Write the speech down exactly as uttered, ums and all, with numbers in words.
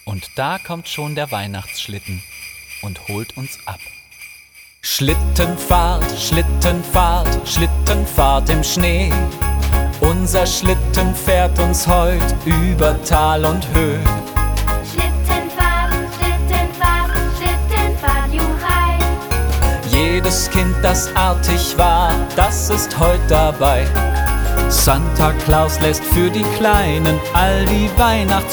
Und da kommt schon der Weihnachtsschlitten und holt uns ab. Schlittenfahrt, Schlittenfahrt, Schlittenfahrt im Schnee. Unser Schlitten fährt uns heut über Tal und Höhe. Schlittenfahrt, Schlittenfahrt, Schlittenfahrt, juchai. Jedes Kind, das artig war, das ist heut dabei. Santa Claus lässt für die Kleinen all die Weihnachts